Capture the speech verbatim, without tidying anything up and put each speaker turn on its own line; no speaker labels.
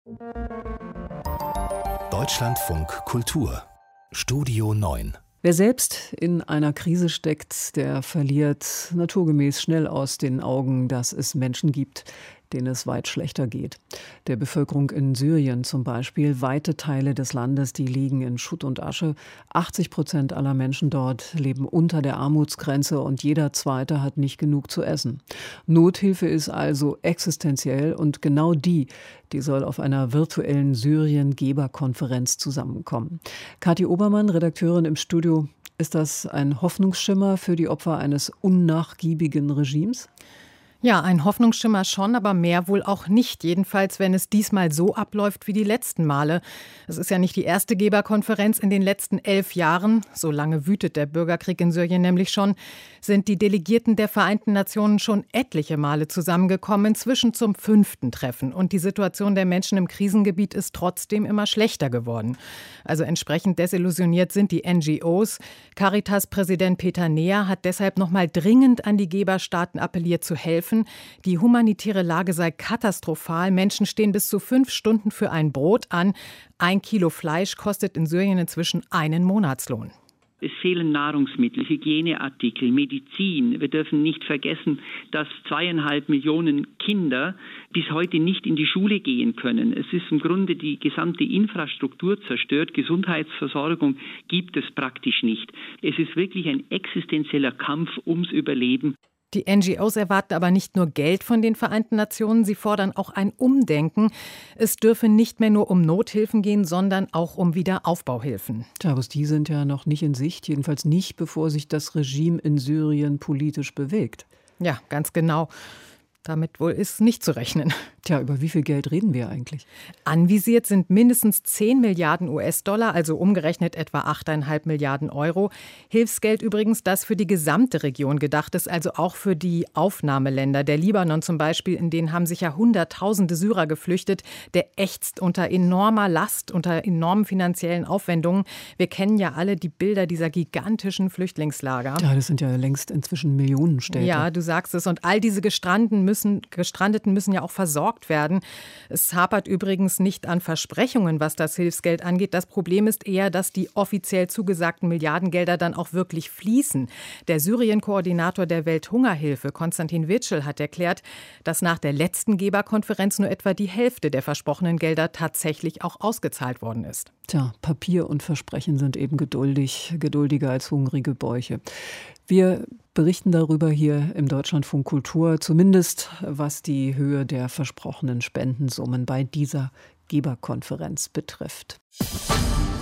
Deutschlandfunk Kultur Studio neun.
Wer selbst in einer Krise steckt, der verliert naturgemäß schnell aus den Augen, dass es Menschen gibt, denen es weit schlechter geht. Der Bevölkerung in Syrien zum Beispiel. Weite Teile des Landes, die liegen in Schutt und Asche. achtzig Prozent aller Menschen dort leben unter der Armutsgrenze und jeder Zweite hat nicht genug zu essen. Nothilfe ist also existenziell und genau die, die soll auf einer virtuellen Syrien-Geberkonferenz zusammenkommen. Kathi Obermann, Redakteurin im Studio. Ist das ein Hoffnungsschimmer für die Opfer eines unnachgiebigen Regimes?
Ja, ein Hoffnungsschimmer schon, aber mehr wohl auch nicht. Jedenfalls, wenn es diesmal so abläuft wie die letzten Male. Es ist ja nicht die erste Geberkonferenz in den letzten elf Jahren. So lange wütet der Bürgerkrieg in Syrien nämlich schon. Sind die Delegierten der Vereinten Nationen schon etliche Male zusammengekommen, inzwischen zum fünften Treffen. Und die Situation der Menschen im Krisengebiet ist trotzdem immer schlechter geworden. Also entsprechend desillusioniert sind die N G Os. Caritas-Präsident Peter Neher hat deshalb noch mal dringend an die Geberstaaten appelliert, zu helfen. Die humanitäre Lage sei katastrophal. Menschen stehen bis zu fünf Stunden für ein Brot an. Ein Kilo Fleisch kostet in Syrien inzwischen einen Monatslohn.
Es fehlen Nahrungsmittel, Hygieneartikel, Medizin. Wir dürfen nicht vergessen, dass zweieinhalb Millionen Kinder bis heute nicht in die Schule gehen können. Es ist im Grunde die gesamte Infrastruktur zerstört. Gesundheitsversorgung gibt es praktisch nicht. Es ist wirklich ein existenzieller Kampf ums Überleben.
Die N G Os erwarten aber nicht nur Geld von den Vereinten Nationen, sie fordern auch ein Umdenken. Es dürfe nicht mehr nur um Nothilfen gehen, sondern auch um Wiederaufbauhilfen.
Tja, aber die sind ja noch nicht in Sicht, jedenfalls nicht, bevor sich das Regime in Syrien politisch bewegt.
Ja, ganz genau. Damit wohl ist nicht zu rechnen.
Tja, über wie viel Geld reden wir eigentlich?
Anvisiert sind mindestens zehn Milliarden U S-Dollar, also umgerechnet etwa acht Komma fünf Milliarden Euro. Hilfsgeld übrigens, das für die gesamte Region gedacht ist, also auch für die Aufnahmeländer. Der Libanon zum Beispiel, in denen haben sich ja Hunderttausende Syrer geflüchtet. Der ächzt unter enormer Last, unter enormen finanziellen Aufwendungen. Wir kennen ja alle die Bilder dieser gigantischen Flüchtlingslager.
Ja, das sind ja längst inzwischen Millionenstädte.
Ja, du sagst es. Und all diese Gestrandeten müssen, Gestrandeten müssen ja auch versorgt werden. Es hapert übrigens nicht an Versprechungen, was das Hilfsgeld angeht. Das Problem ist eher, dass die offiziell zugesagten Milliardengelder dann auch wirklich fließen. Der Syrien-Koordinator der Welthungerhilfe, Konstantin Wirtschel, hat erklärt, dass nach der letzten Geberkonferenz nur etwa die Hälfte der versprochenen Gelder tatsächlich auch ausgezahlt worden ist.
Tja, Papier und Versprechen sind eben geduldig, geduldiger als hungrige Bäuche. Wir berichten darüber hier im Deutschlandfunk Kultur, zumindest was die Höhe der versprochenen Spendensummen bei dieser Geberkonferenz betrifft.